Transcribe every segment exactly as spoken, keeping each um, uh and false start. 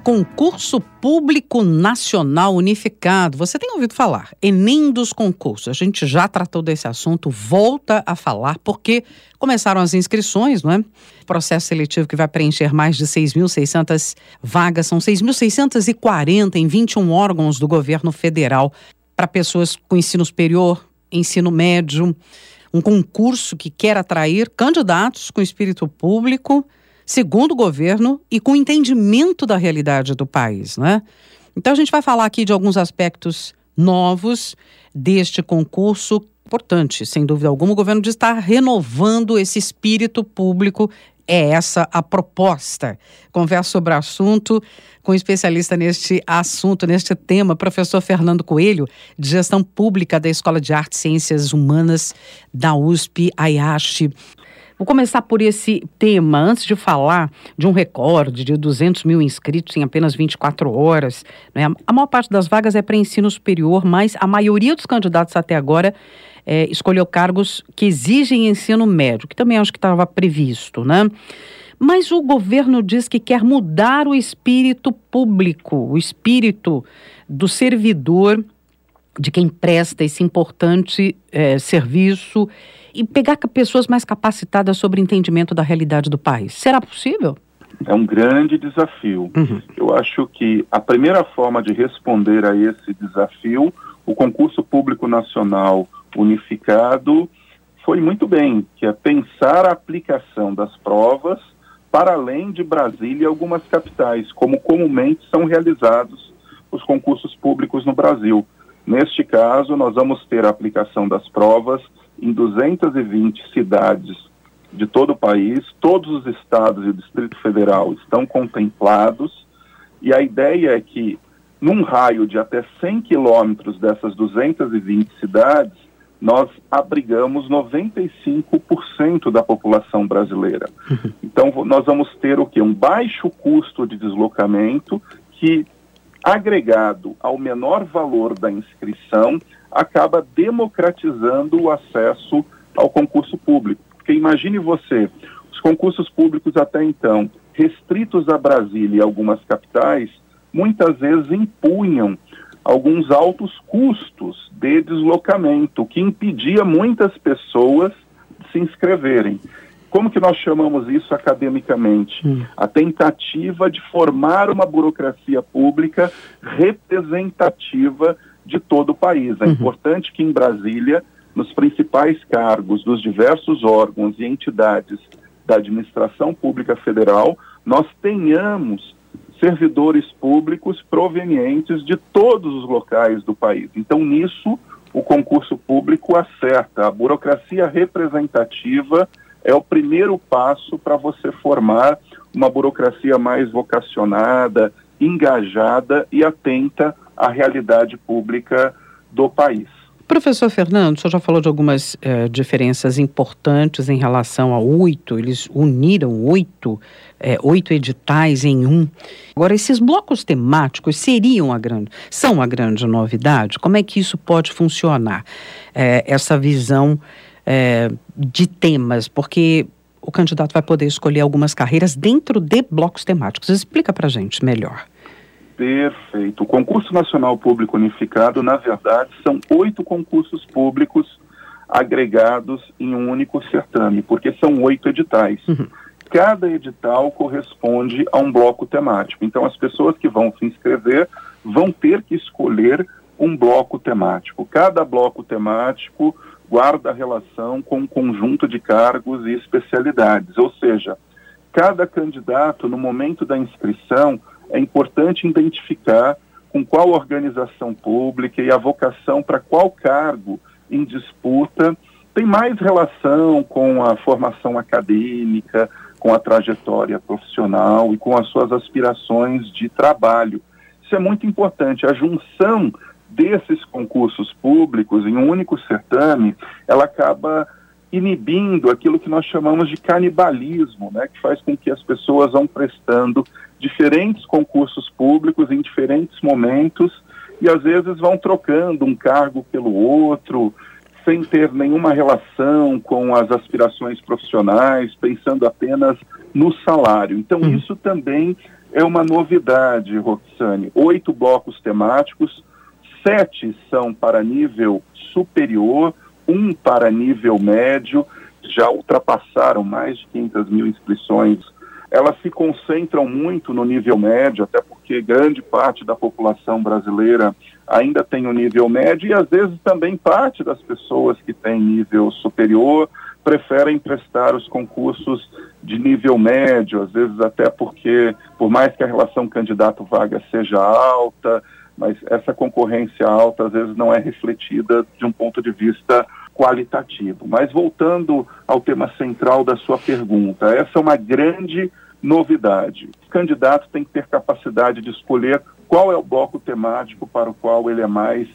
Concurso Público Nacional Unificado. Você tem ouvido falar? Enem dos concursos. A gente já tratou desse assunto, volta a falar, porque começaram as inscrições, não é? Processo seletivo que vai preencher mais de seis mil e seiscentas vagas, são seis mil seiscentas e quarenta em vinte e um órgãos do governo federal para pessoas com ensino superior, ensino médio. Um concurso que quer atrair candidatos com espírito público, segundo o governo, e com entendimento da realidade do país, né? Então a gente vai falar aqui de alguns aspectos novos deste concurso. Importante, sem dúvida alguma, o governo está renovando esse espírito público. É essa a proposta. Converso sobre o assunto com um especialista neste assunto, neste tema, professor Fernando Coelho, de Gestão Pública da Escola de Artes e Ciências Humanas da U S P A I A C H. Vou começar por esse tema, antes de falar de um recorde de duzentos mil inscritos em apenas vinte e quatro horas. Né? A maior parte das vagas é para ensino superior, mas a maioria dos candidatos até agora é, escolheu cargos que exigem ensino médio, que também acho que estava previsto, né? Mas o governo diz que quer mudar o espírito público, o espírito do servidor, de quem presta esse importante é, serviço, e pegar pessoas mais capacitadas sobre o entendimento da realidade do país. Será possível? É um grande desafio. Uhum. Eu acho que a primeira forma de responder a esse desafio, o concurso público nacional unificado, foi muito bem, que é pensar a aplicação das provas para além de Brasília e algumas capitais, como comumente são realizados os concursos públicos no Brasil. Neste caso, nós vamos ter a aplicação das provas em duzentas e vinte cidades de todo o país. Todos os estados e o Distrito Federal estão contemplados, e a ideia é que, num raio de até cem quilômetros dessas duzentas e vinte cidades, nós abrigamos noventa e cinco por cento da população brasileira. Então, nós vamos ter o quê? Um baixo custo de deslocamento que, agregado ao menor valor da inscrição, acaba democratizando o acesso ao concurso público. Porque imagine você, os concursos públicos até então, restritos a Brasília e algumas capitais, muitas vezes impunham alguns altos custos de deslocamento, que impedia muitas pessoas de se inscreverem. Como que nós chamamos isso academicamente? Hum. A tentativa de formar uma burocracia pública representativa de todo o país. É uhum. importante que em Brasília, nos principais cargos dos diversos órgãos e entidades da administração pública federal, nós tenhamos servidores públicos provenientes de todos os locais do país. Então, nisso, o concurso público acerta. A burocracia representativa é o primeiro passo para você formar uma burocracia mais vocacionada, engajada e atenta à realidade pública do país. Professor Fernando, o senhor já falou de algumas eh, diferenças importantes em relação a oito, eles uniram oito, eh, oito editais em um. Agora, esses blocos temáticos seriam a grande, são a grande novidade? Como é que isso pode funcionar? Eh, essa visão eh, de temas, porque o candidato vai poder escolher algumas carreiras dentro de blocos temáticos. Explica pra gente melhor. Perfeito. O Concurso Nacional Público Unificado, na verdade, são oito concursos públicos agregados em um único certame, porque são oito editais. Uhum. Cada edital corresponde a um bloco temático. Então, as pessoas que vão se inscrever vão ter que escolher um bloco temático. Cada bloco temático guarda relação com um conjunto de cargos e especialidades. Ou seja, cada candidato, no momento da inscrição, é importante identificar com qual organização pública e a vocação para qual cargo em disputa tem mais relação com a formação acadêmica, com a trajetória profissional e com as suas aspirações de trabalho. Isso é muito importante. A junção desses concursos públicos em um único certame, ela acaba inibindo aquilo que nós chamamos de canibalismo, né, que faz com que as pessoas vão prestando diferentes concursos públicos em diferentes momentos e às vezes vão trocando um cargo pelo outro, sem ter nenhuma relação com as aspirações profissionais, pensando apenas no salário. Então, uhum. isso também é uma novidade, Roxane. Oito blocos temáticos, sete são para nível superior, um para nível médio, já ultrapassaram mais de quinhentas mil inscrições. Elas se concentram muito no nível médio, até porque grande parte da população brasileira ainda tem o nível médio e às vezes também parte das pessoas que têm nível superior preferem prestar os concursos de nível médio, às vezes até porque, por mais que a relação candidato-vaga seja alta, mas essa concorrência alta às vezes não é refletida de um ponto de vista qualitativo. Mas voltando ao tema central da sua pergunta, essa é uma grande novidade. O candidato tem que ter capacidade de escolher qual é o bloco temático para o qual ele é mais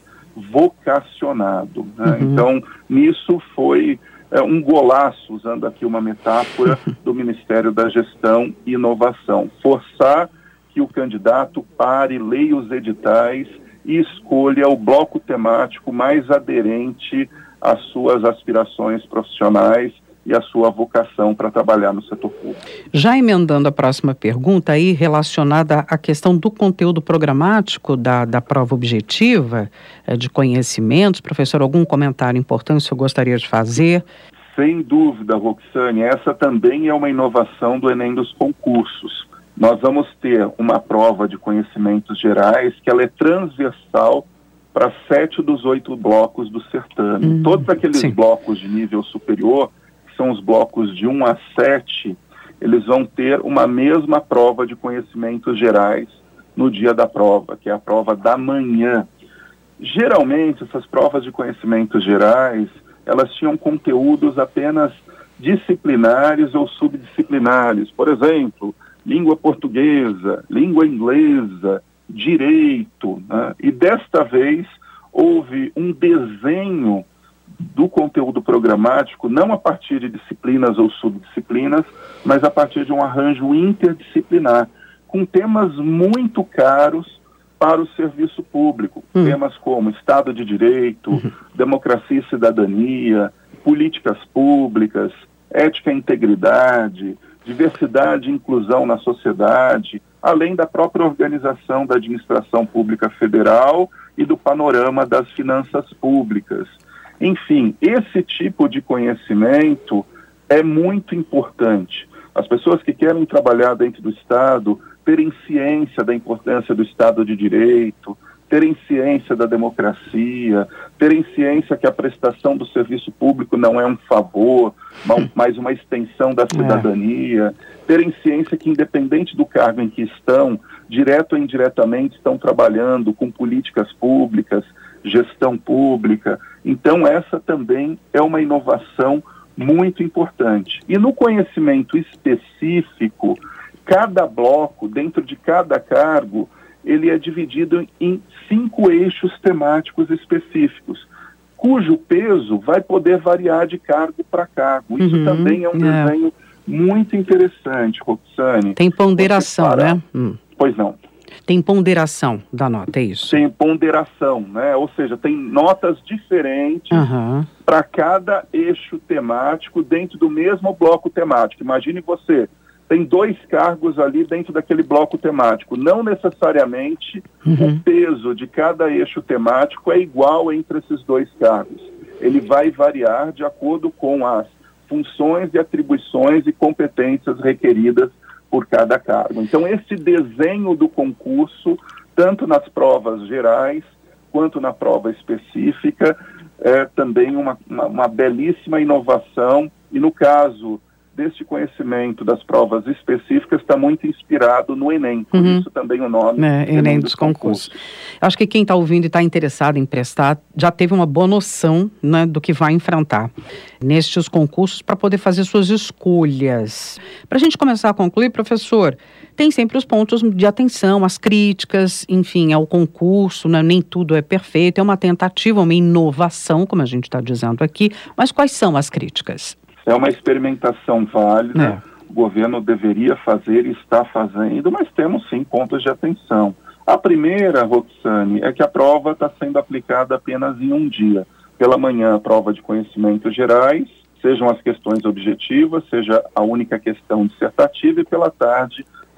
vocacionado, né? Uhum. Então, nisso foi é, um golaço, usando aqui uma metáfora do Ministério da Gestão e Inovação. Forçar que o candidato pare, leia os editais e escolha o bloco temático mais aderente às suas aspirações profissionais e a sua vocação para trabalhar no setor público. Já emendando a próxima pergunta aí, relacionada à questão do conteúdo programático da, da prova objetiva, é, de conhecimentos, professor, algum comentário importante que o senhor gostaria de fazer? Sem dúvida, Roxane, essa também é uma inovação do Enem dos concursos. Nós vamos ter uma prova de conhecimentos gerais que ela é transversal para sete dos oito blocos do certame. Hum, Todos aqueles sim. blocos de nível superior, são os blocos de um a sete, eles vão ter uma mesma prova de conhecimentos gerais no dia da prova, que é a prova da manhã. Geralmente, essas provas de conhecimentos gerais, elas tinham conteúdos apenas disciplinares ou subdisciplinares. Por exemplo, língua portuguesa, língua inglesa, direito, né? E desta vez houve um desenho do conteúdo programático, não a partir de disciplinas ou subdisciplinas, mas a partir de um arranjo interdisciplinar, com temas muito caros para o serviço público. Hum. Temas como Estado de Direito, uhum. democracia e cidadania, políticas públicas, ética e integridade, diversidade e inclusão na sociedade, além da própria organização da administração pública federal e do panorama das finanças públicas. Enfim, esse tipo de conhecimento é muito importante. As pessoas que querem trabalhar dentro do Estado terem ciência da importância do Estado de Direito, terem ciência da democracia, terem ciência que a prestação do serviço público não é um favor, mas uma extensão da cidadania, é. terem ciência que, independente do cargo em que estão, direto ou indiretamente estão trabalhando com políticas públicas, gestão pública. Então, essa também é uma inovação muito importante. E no conhecimento específico, cada bloco, dentro de cada cargo, ele é dividido em cinco eixos temáticos específicos, cujo peso vai poder variar de cargo para cargo. Isso uhum, também é um é. desenho muito interessante, Roxane. Tem ponderação, né? Hum. Pois não. Tem ponderação da nota, é isso? Tem ponderação, né? Ou seja, tem notas diferentes uhum. para cada eixo temático dentro do mesmo bloco temático. Imagine você, tem dois cargos ali dentro daquele bloco temático. Não necessariamente uhum. o peso de cada eixo temático é igual entre esses dois cargos. Ele vai variar de acordo com as funções e atribuições e competências requeridas por cada cargo. Então, esse desenho do concurso, tanto nas provas gerais quanto na prova específica, é também uma, uma, uma belíssima inovação. E no caso deste conhecimento das provas específicas, está muito inspirado no Enem, por uhum. isso também o nome é, Enem, Enem dos, dos concursos. concursos. Acho que quem está ouvindo e está interessado em prestar, já teve uma boa noção, né, do que vai enfrentar nestes concursos para poder fazer suas escolhas. Para a gente começar a concluir, professor, tem sempre os pontos de atenção, as críticas, enfim, ao concurso, né, nem tudo é perfeito, é uma tentativa, uma inovação, como a gente está dizendo aqui, mas quais são as críticas? É uma experimentação válida, é. o governo deveria fazer e está fazendo, mas temos sim pontos de atenção. A primeira, Roxane, é que a prova está sendo aplicada apenas em um dia. Pela manhã, a prova de conhecimentos gerais, sejam as questões objetivas, seja a única questão dissertativa, e pela tarde,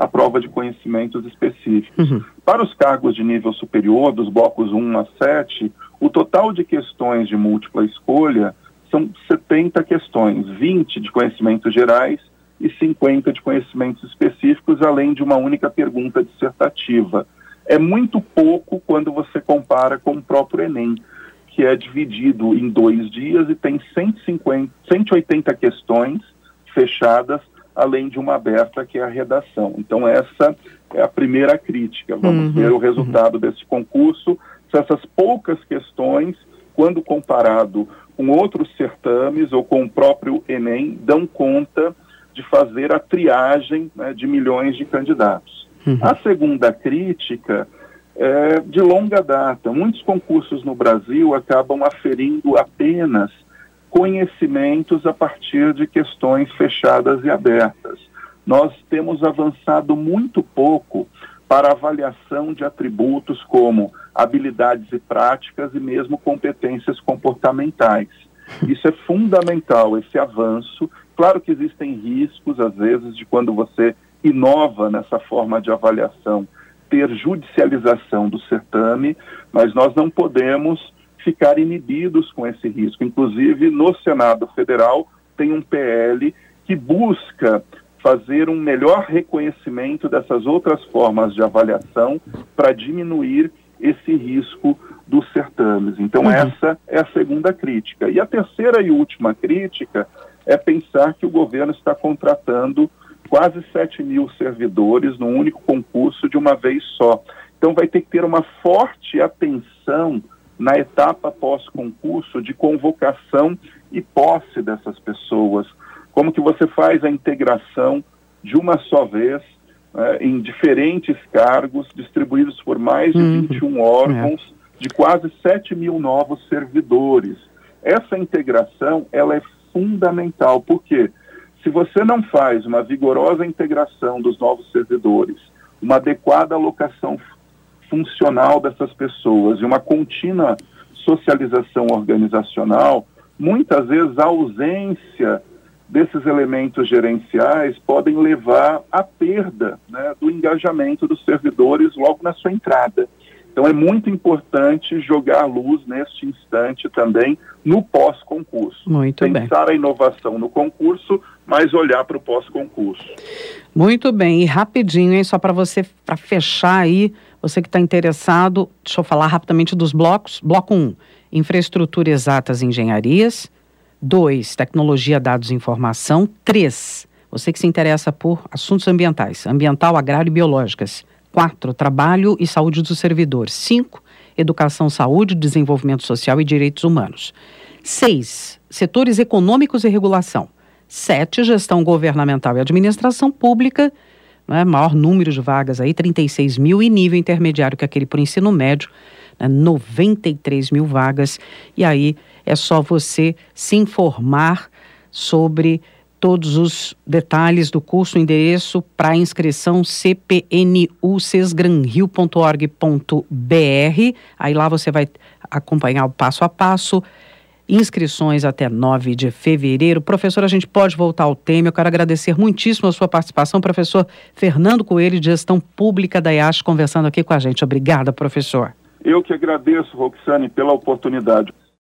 a prova de conhecimentos específicos. Uhum. Para os cargos de nível superior, dos blocos um a sete, o total de questões de múltipla escolha são setenta questões, vinte de conhecimentos gerais e cinquenta de conhecimentos específicos, além de uma única pergunta dissertativa. É muito pouco quando você compara com o próprio Enem, que é dividido em dois dias e tem cento e cinquenta, cento e oitenta questões fechadas, além de uma aberta, que é a redação. Então essa é a primeira crítica. Vamos uhum, ver o resultado uhum. desse concurso, se essas poucas questões, quando comparado com outros certames ou com o próprio Enem, dão conta de fazer a triagem, né, de milhões de candidatos. Uhum. A segunda crítica é de longa data. Muitos concursos no Brasil acabam aferindo apenas conhecimentos a partir de questões fechadas e abertas. Nós temos avançado muito pouco para avaliação de atributos como habilidades e práticas e mesmo competências comportamentais. Isso é fundamental, esse avanço. Claro que existem riscos, às vezes, de quando você inova nessa forma de avaliação, ter judicialização do certame, mas nós não podemos ficar inibidos com esse risco. Inclusive, no Senado Federal, tem um P L que busca fazer um melhor reconhecimento dessas outras formas de avaliação para diminuir esse risco dos certames. Então, uhum. essa é a segunda crítica. E a terceira e última crítica é pensar que o governo está contratando quase sete mil servidores num único concurso de uma vez só. Então, vai ter que ter uma forte atenção na etapa pós-concurso de convocação e posse dessas pessoas. Como que você faz a integração de uma só vez, né, em diferentes cargos, distribuídos por mais de uhum. vinte e um órgãos, é. de quase sete mil novos servidores. Essa integração, ela é fundamental, porque se você não faz uma vigorosa integração dos novos servidores, uma adequada alocação funcional dessas pessoas e uma contínua socialização organizacional, muitas vezes a ausência desses elementos gerenciais podem levar à perda, né, do engajamento dos servidores logo na sua entrada. Então é muito importante jogar luz neste instante também no pós-concurso. Muito bem. Pensar a inovação no concurso, mas olhar para o pós-concurso. Muito bem, e rapidinho, hein, só para você, para fechar aí, você que está interessado, deixa eu falar rapidamente dos blocos. Bloco um, infraestrutura e exatas engenharias. dois, tecnologia, dados e informação. três, você que se interessa por assuntos ambientais, ambiental, agrário e biológicas. quatro, trabalho e saúde dos servidores. cinco, educação, saúde, desenvolvimento social e direitos humanos. seis, setores econômicos e regulação. sete, gestão governamental e administração pública, né, maior número de vagas aí, trinta e seis mil, e nível intermediário, que é aquele por ensino médio, né, noventa e três mil vagas. E aí é só você se informar sobre todos os detalhes do curso, o endereço para inscrição c p n u sesgran rio ponto org ponto b r. Aí lá você vai acompanhar o passo a passo. Inscrições até nove de fevereiro. Professor, a gente pode voltar ao tema. Eu quero agradecer muitíssimo a sua participação, professor Fernando Coelho, de Gestão Pública da I A S, conversando aqui com a gente. Obrigada, professor. Eu que agradeço, Roxane, pela oportunidade.